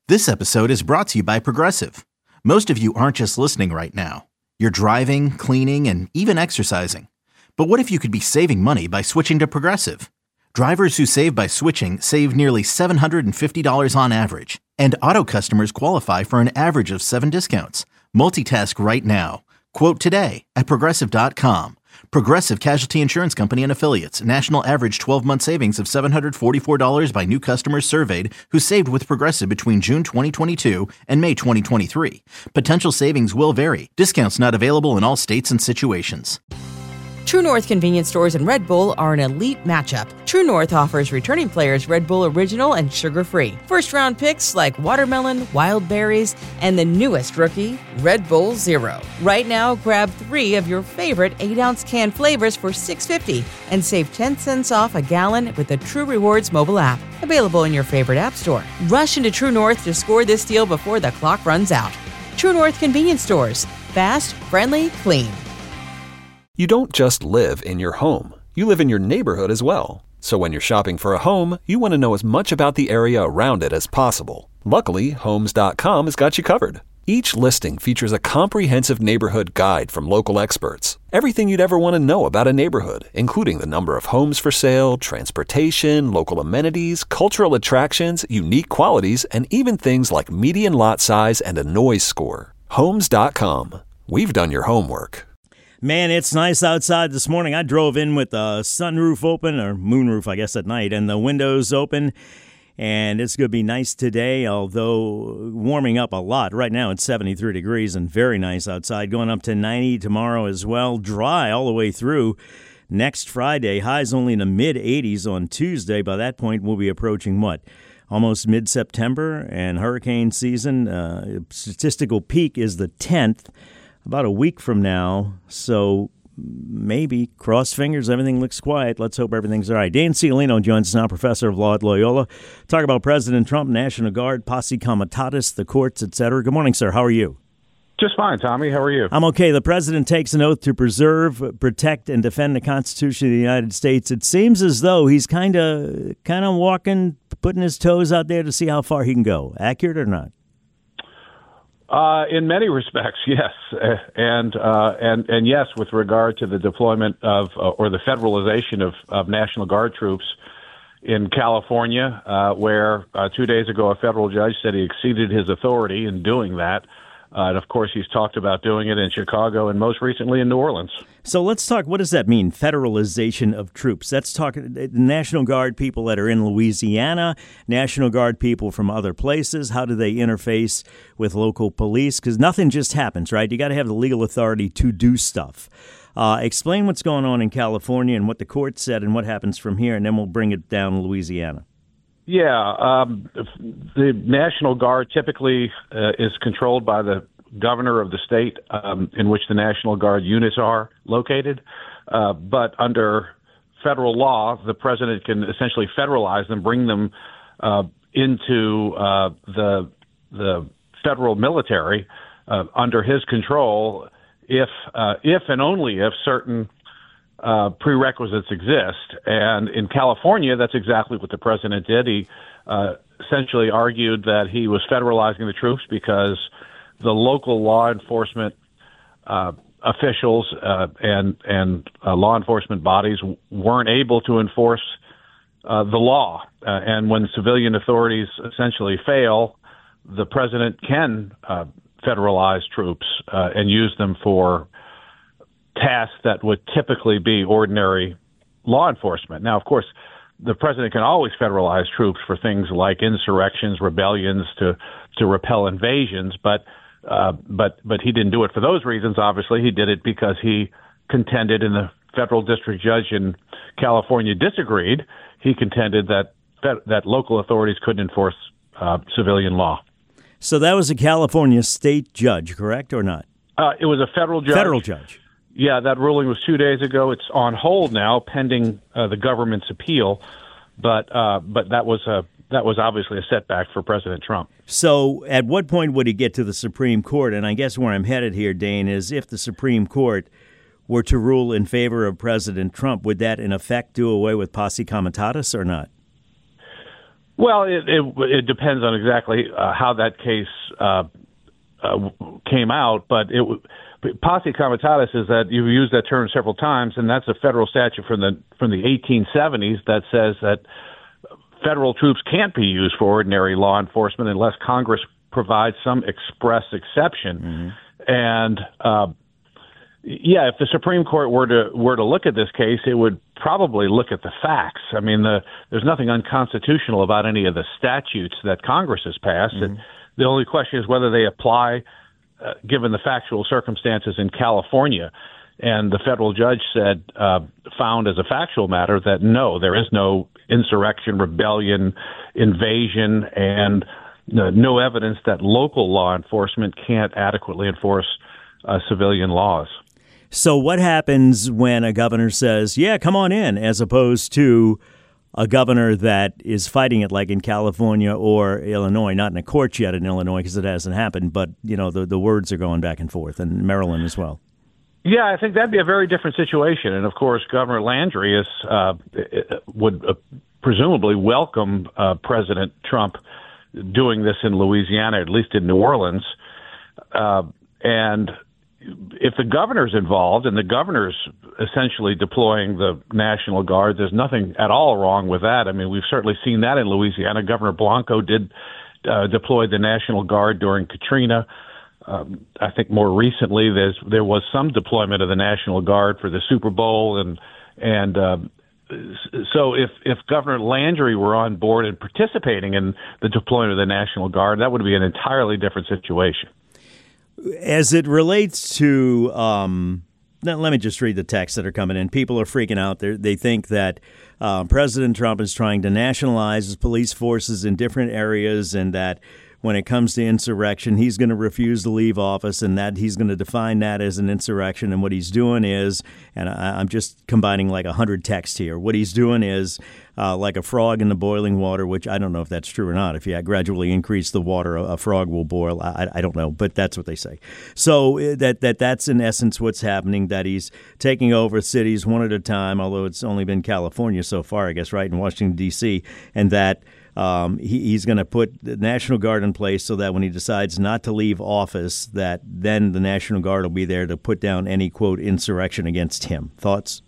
This episode is brought to you by Progressive. Most of you aren't just listening right now. You're driving, cleaning, and even exercising. But what if you could be saving money by switching to Progressive? Drivers who save by switching save nearly $750 on average. And auto customers qualify for an average of 7 discounts. Multitask right now. Quote today at Progressive.com. Progressive Casualty Insurance Company and Affiliates. National average 12-month savings of $744 by new customers surveyed who saved with Progressive between June 2022 and May 2023. Potential savings will vary. Discounts not available in all states and situations. True North convenience stores and Red Bull are an elite matchup. True North offers returning players Red Bull Original and sugar-free. First-round picks like watermelon, wild berries, and the newest rookie, Red Bull Zero. Right now, grab 3 of your favorite 8-ounce can flavors for $6.50 and save 10 cents off a gallon with the True Rewards mobile app. Available in your favorite app store. Rush into True North to score this deal before the clock runs out. True North convenience stores. Fast, friendly, clean. You don't just live in your home. You live in your neighborhood as well. So when you're shopping for a home, you want to know as much about the area around it as possible. Luckily, Homes.com has got you covered. Each listing features a comprehensive neighborhood guide from local experts. Everything you'd ever want to know about a neighborhood, including the number of homes for sale, transportation, local amenities, cultural attractions, unique qualities, and even things like median lot size and a noise score. Homes.com. We've done your homework. Man, it's nice outside this morning. I drove in with the sunroof open, or moonroof, I guess, at night, and the windows open. And it's going to be nice today, although warming up a lot. Right now it's 73 degrees and very nice outside. Going up to 90 tomorrow as well. Dry all the way through next Friday. Highs only in the mid-80s on Tuesday. By that point, we'll be approaching what? Almost mid-September and hurricane season. Statistical peak is the 10th. About a week from now, so maybe, cross fingers, everything looks quiet. Let's hope everything's all right. Dan Ciolino joins us now, professor of law at Loyola. Talk about President Trump, National Guard, Posse Comitatus, the courts, etc. Good morning, sir. How are you? Just fine, Tommy. How are you? I'm okay. The president takes an oath to preserve, protect, and defend the Constitution of the United States. It seems as though he's kind of walking, putting his toes out there to see how far he can go. Accurate or not? In many respects, yes, and yes, with regard to the deployment of or the federalization of National Guard troops in California, where 2 days ago a federal judge said he exceeded his authority in doing that. And of course, he's talked about doing it in Chicago and most recently in New Orleans. So let's talk, what does that mean, federalization of troops? Let's talk the National Guard people that are in Louisiana, National Guard people from other places. How do they interface with local police? Because nothing just happens, right? You got to have the legal authority to do stuff. Explain what's going on in California and what the court said and what happens from here, and then we'll bring it down to Louisiana. Yeah, the National Guard typically is controlled by the governor of the state in which the National Guard units are located. But under federal law, the president can essentially federalize them, bring them into the federal military under his control if and only if certain prerequisites exist. And in California, that's exactly what the president did. He essentially argued that he was federalizing the troops because the local law enforcement officials and law enforcement bodies weren't able to enforce the law. And when civilian authorities essentially fail, the president can federalize troops and use them for tasks that would typically be ordinary law enforcement. Now, of course, the president can always federalize troops for things like insurrections, rebellions, to repel invasions, but he didn't do it for those reasons. Obviously, he did it because he contended, and the federal district judge in California disagreed. He contended that local authorities couldn't enforce civilian law. So that was a California state judge, correct or not? It was a federal judge. Federal judge. Yeah, that ruling was 2 days ago. It's on hold now, pending the government's appeal. But that was obviously a setback for President Trump. So at what point would he get to the Supreme Court? And I guess where I'm headed here, Dane, is if the Supreme Court were to rule in favor of President Trump, would that in effect do away with Posse Comitatus or not? Well, it depends on exactly how that case came out, but posse comitatus is that you've used that term several times, and that's a federal statute from the 1870s that says that federal troops can't be used for ordinary law enforcement unless Congress provides some express exception. Mm-hmm. And if the Supreme Court were to look at this case, it would probably look at the facts. I mean, there's nothing unconstitutional about any of the statutes that Congress has passed. Mm-hmm. The only question is whether they apply given the factual circumstances in California. And the federal judge found as a factual matter that no, there is no insurrection, rebellion, invasion, and no evidence that local law enforcement can't adequately enforce civilian laws. So what happens when a governor says, yeah, come on in, as opposed to a governor that is fighting it like in California or Illinois, not in a court yet in Illinois because it hasn't happened, but the words are going back and forth, and Maryland as well. Yeah, I think that'd be a very different situation. And of course, Governor Landry would presumably welcome President Trump doing this in Louisiana, at least in New Orleans. And if the governor's involved and the governor's essentially deploying the National Guard, there's nothing at all wrong with that. I mean, we've certainly seen that in Louisiana. Governor Blanco did deploy the National Guard during Katrina. I think more recently there was some deployment of the National Guard for the Super Bowl, and so if Governor Landry were on board and participating in the deployment of the National Guard, that would be an entirely different situation. As it relates to, let me just read the texts that are coming in. People are freaking out. They think that President Trump is trying to nationalize his police forces in different areas, and that when it comes to insurrection, he's going to refuse to leave office, and that he's going to define that as an insurrection. And what he's doing is, and I'm just combining like 100 texts here, what he's doing is like a frog in the boiling water, which I don't know if that's true or not. If you gradually increase the water, a frog will boil. I don't know, but that's what they say. So that's in essence what's happening, that he's taking over cities one at a time, although it's only been California so far, I guess, right, in Washington, D.C., and that he's going to put the National Guard in place so that when he decides not to leave office, that then the National Guard will be there to put down any, quote, insurrection against him. Thoughts?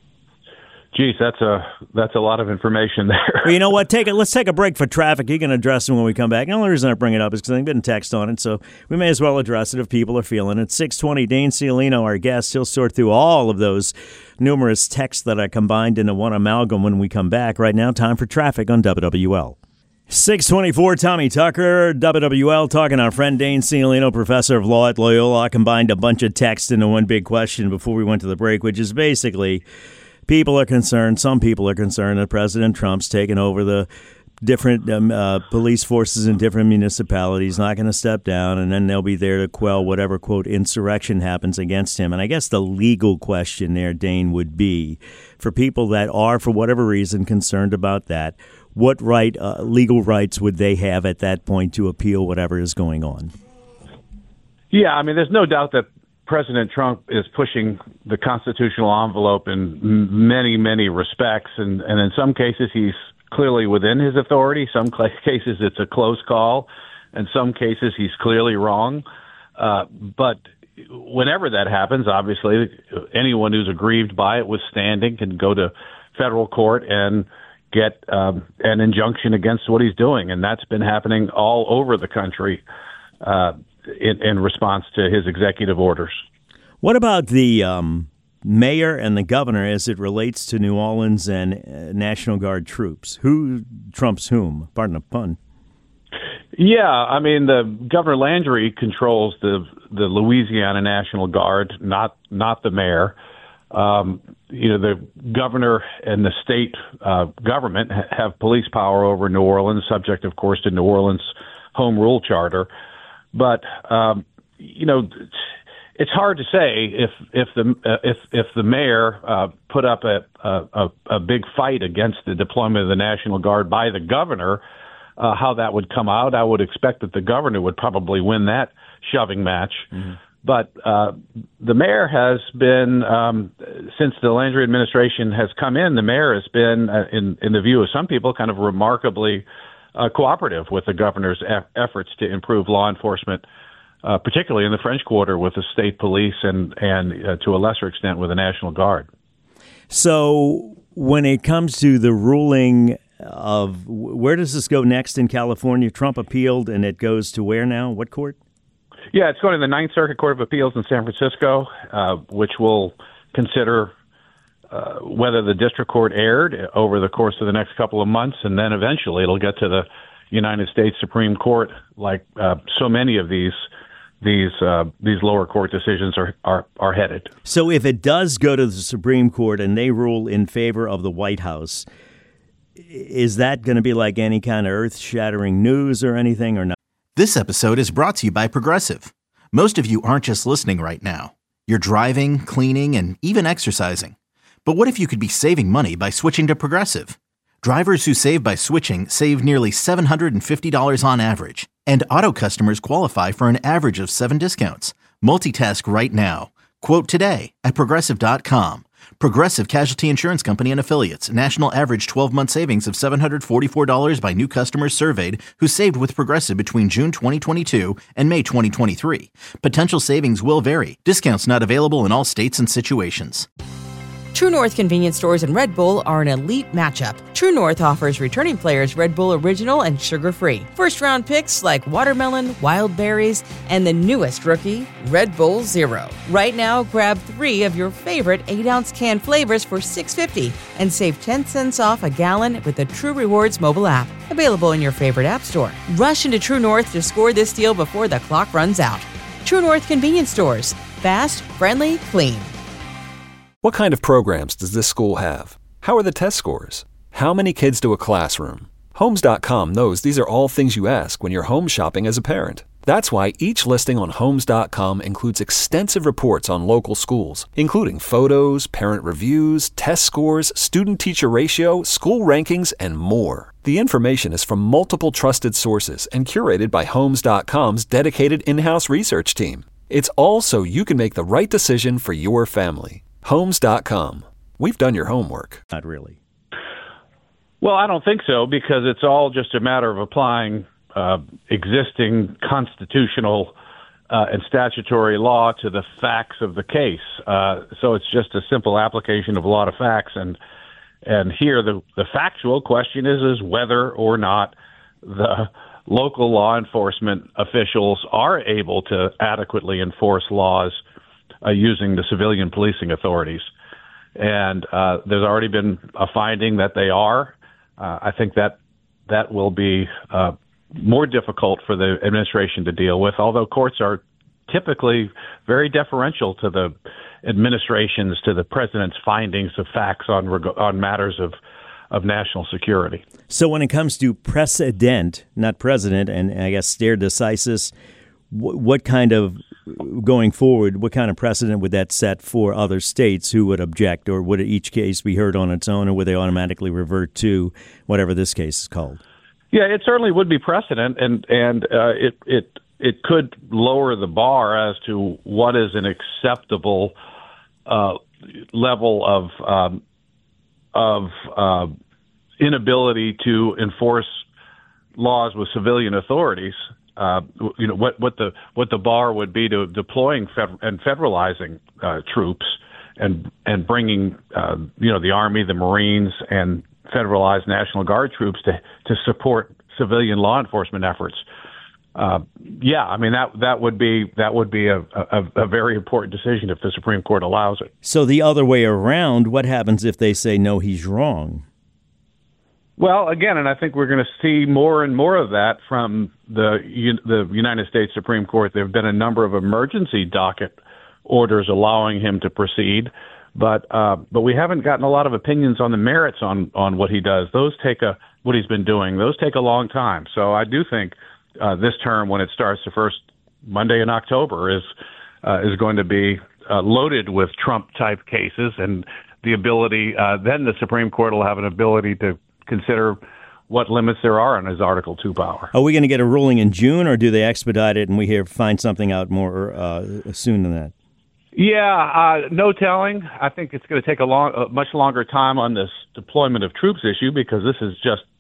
Geez, that's a lot of information there. Well, you know what? Let's take a break for traffic. You can address it when we come back. The only reason I bring it up is because I've been text on it, so we may as well address it if people are feeling it. 6:20, Dane Ciolino, our guest. He'll sort through all of those numerous texts that are combined into one amalgam when we come back. Right now, time for traffic on WWL. 624, Tommy Tucker, WWL, talking to our friend Dane Ciolino, professor of law at Loyola. I combined a bunch of texts into one big question before we went to the break, which is basically people are concerned, some people are concerned that President Trump's taken over the different police forces in different municipalities, not going to step down, and then they'll be there to quell whatever, quote, insurrection happens against him. And I guess the legal question there, Dane, would be for people that are, for whatever reason, concerned about that, what legal rights would they have at that point to appeal whatever is going on? Yeah, I mean, there's no doubt that President Trump is pushing the constitutional envelope in many, many respects, and in some cases he's clearly within his authority. Some cases it's a close call. In some cases he's clearly wrong. But whenever that happens, obviously anyone who's aggrieved by it withstanding can go to federal court and get an injunction against what he's doing. And that's been happening all over the country in response to his executive orders. What about the mayor and the governor as it relates to New Orleans and National Guard troops? Who trumps whom? Pardon the pun. Yeah, I mean, the Governor Landry controls the Louisiana National Guard, not the mayor. The governor and the state government have police power over New Orleans, subject, of course, to New Orleans' home rule charter. But it's hard to say if the mayor put up a big fight against the deployment of the National Guard by the governor, how that would come out. I would expect that the governor would probably win that shoving match. Mm-hmm. But the mayor has been, since the Landry administration has come in, the mayor has been, in the view of some people, kind of remarkably cooperative with the governor's efforts to improve law enforcement, particularly in the French Quarter with the state police and to a lesser extent with the National Guard. So when it comes to the ruling of where does this go next in California? Trump appealed, and it goes to where now? What court? Yeah, it's going to the Ninth Circuit Court of Appeals in San Francisco, which will consider whether the district court erred over the course of the next couple of months, and then eventually it'll get to the United States Supreme Court, like so many of these lower court decisions are headed. So if it does go to the Supreme Court and they rule in favor of the White House, is that going to be like any kind of earth-shattering news or anything, or not? This episode is brought to you by Progressive. Most of you aren't just listening right now. You're driving, cleaning, and even exercising. But what if you could be saving money by switching to Progressive? Drivers who save by switching save nearly $750 on average. And auto customers qualify for an average of 7 discounts. Multitask right now. Quote today at Progressive.com. Progressive Casualty Insurance Company and Affiliates. National average 12-month savings of $744 by new customers surveyed who saved with Progressive between June 2022 and May 2023. Potential savings will vary. Discounts not available in all states and situations. True North convenience stores and Red Bull are an elite matchup. True North offers returning players Red Bull Original and sugar-free. First-round picks like watermelon, wild berries, and the newest rookie, Red Bull Zero. Right now, grab 3 of your favorite 8-ounce can flavors for $6.50 and save 10 cents off a gallon with the True Rewards mobile app. Available in your favorite app store. Rush into True North to score this deal before the clock runs out. True North convenience stores. Fast, friendly, clean. What kind of programs does this school have? How are the test scores? How many kids do a classroom? Homes.com knows these are all things you ask when you're home shopping as a parent. That's why each listing on Homes.com includes extensive reports on local schools, including photos, parent reviews, test scores, student-teacher ratio, school rankings, and more. The information is from multiple trusted sources and curated by Homes.com's dedicated in-house research team. It's all so you can make the right decision for your family. Homes.com. We've done your homework. Not really. Well, I don't think so, because it's all just a matter of applying existing constitutional and statutory law to the facts of the case. So it's just a simple application of a lot of facts. And here the factual question is whether or not the local law enforcement officials are able to adequately enforce laws using the civilian policing authorities. And there's already been a finding that they are. I think that will be more difficult for the administration to deal with, although courts are typically very deferential to the administrations, to the president's findings of facts on matters of national security. So when it comes to precedent, not president, and I guess stare decisis, what kind of, going forward, what kind of precedent would that set for other states who would object, or would each case be heard on its own, or would they automatically revert to whatever this case is called? Yeah, it certainly would be precedent, and it could lower the bar as to what is an acceptable level of inability to enforce laws with civilian authorities. What the bar would be to deploying and federalizing troops and bringing the Army, the Marines, and federalized National Guard troops to support civilian law enforcement efforts. That would be a very important decision if the Supreme Court allows it. So the other way around, what happens if they say no, he's wrong? Well, again, and I think we're going to see more and more of that from the United States Supreme Court. There have been a number of emergency docket orders allowing him to proceed, but we haven't gotten a lot of opinions on the merits on what he does. What he's been doing, those take a long time. So I do think this term, when it starts the first Monday in October, is going to be loaded with Trump-type cases, and the ability then the Supreme Court will have an ability to consider what limits there are on his Article 2 power. Are we going to get a ruling in June, or do they expedite it and we find something out more soon than that? Yeah, no telling. I think it's going to take a much longer time on this deployment of troops issue, because this is just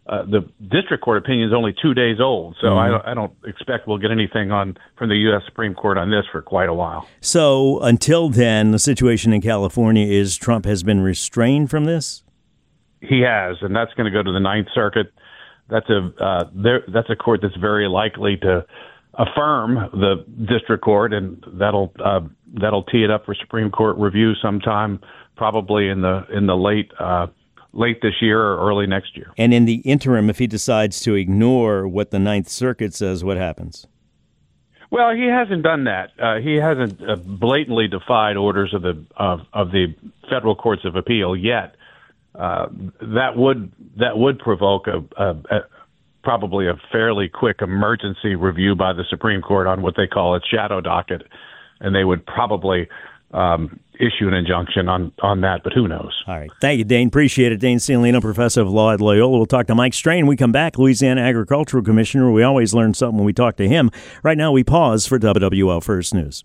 the district court opinion is only 2 days old, so I don't expect we'll get anything from the U.S. Supreme Court on this for quite a while. So until then, the situation in California is Trump has been restrained from this? He has, and that's going to go to the Ninth Circuit. That's a court that's very likely to affirm the district court, and that'll tee it up for Supreme Court review sometime, probably in the late this year or early next year. And in the interim, if he decides to ignore what the Ninth Circuit says, what happens? Well, he hasn't done that. He hasn't blatantly defied orders of the federal courts of appeal yet. That would provoke probably a fairly quick emergency review by the Supreme Court on what they call its shadow docket, and they would probably issue an injunction on that, but who knows? All right. Thank you, Dane. Appreciate it. Dane Cianlino, professor of law at Loyola. We'll talk to Mike Strain when we come back. Louisiana Agricultural Commissioner. We always learn something when we talk to him. Right now, we pause for WWL First News.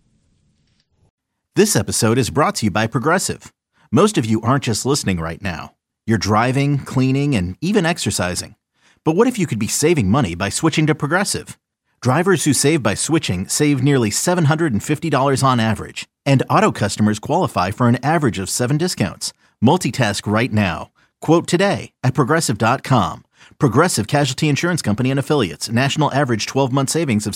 This episode is brought to you by Progressive. Most of you aren't just listening right now. You're driving, cleaning, and even exercising. But what if you could be saving money by switching to Progressive? Drivers who save by switching save nearly $750 on average. And auto customers qualify for an average of 7 discounts. Multitask right now. Quote today at Progressive.com. Progressive Casualty Insurance Company and Affiliates. National average 12-month savings of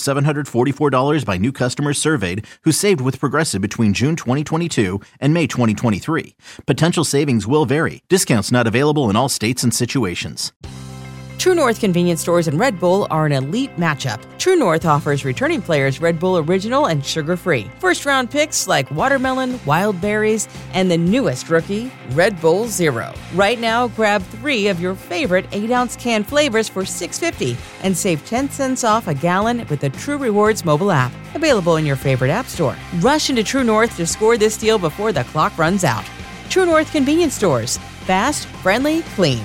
$744 by new customers surveyed who saved with Progressive between June 2022 and May 2023. Potential savings will vary. Discounts not available in all states and situations. True North convenience stores and Red Bull are an elite matchup. True North offers returning players Red Bull Original and sugar-free. First-round picks like watermelon, wild berries, and the newest rookie, Red Bull Zero. Right now, grab 3 of your favorite 8-ounce can flavors for $6.50 and save 10 cents off a gallon with the True Rewards mobile app. Available in your favorite app store. Rush into True North to score this deal before the clock runs out. True North convenience stores. Fast, friendly, clean.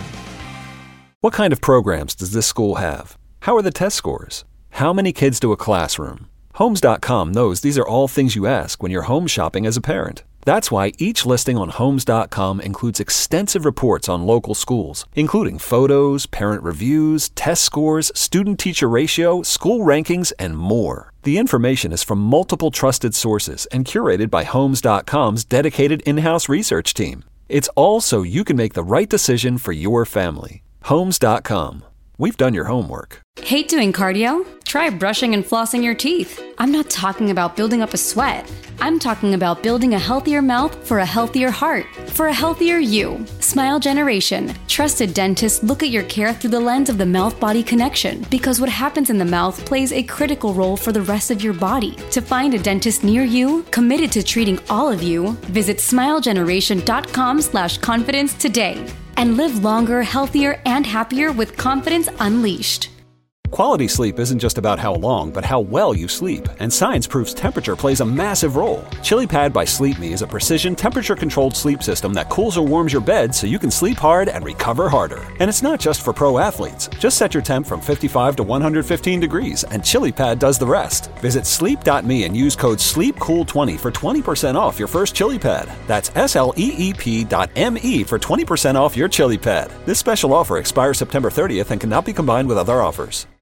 What kind of programs does this school have? How are the test scores? How many kids do a classroom? Homes.com knows these are all things you ask when you're home shopping as a parent. That's why each listing on Homes.com includes extensive reports on local schools, including photos, parent reviews, test scores, student-teacher ratio, school rankings, and more. The information is from multiple trusted sources and curated by Homes.com's dedicated in-house research team. It's all so you can make the right decision for your family. Homes.com. We've done your homework. Hate doing cardio? Try brushing and flossing your teeth. I'm not talking about building up a sweat. I'm talking about building a healthier mouth for a healthier heart, for a healthier you. Smile Generation. Trusted dentists look at your care through the lens of the mouth-body connection, because what happens in the mouth plays a critical role for the rest of your body. To find a dentist near you, committed to treating all of you, visit smilegeneration.com/confidence today. And live longer, healthier, and happier with confidence unleashed. Quality sleep isn't just about how long, but how well you sleep. And science proves temperature plays a massive role. ChiliPad by Sleep Me is a precision temperature-controlled sleep system that cools or warms your bed so you can sleep hard and recover harder. And it's not just for pro athletes. Just set your temp from 55 to 115 degrees, and ChiliPad does the rest. Visit sleep.me and use code SLEEPCOOL20 for 20% off your first ChiliPad. That's SLEEP.me for 20% off your ChiliPad. This special offer expires September 30th and cannot be combined with other offers.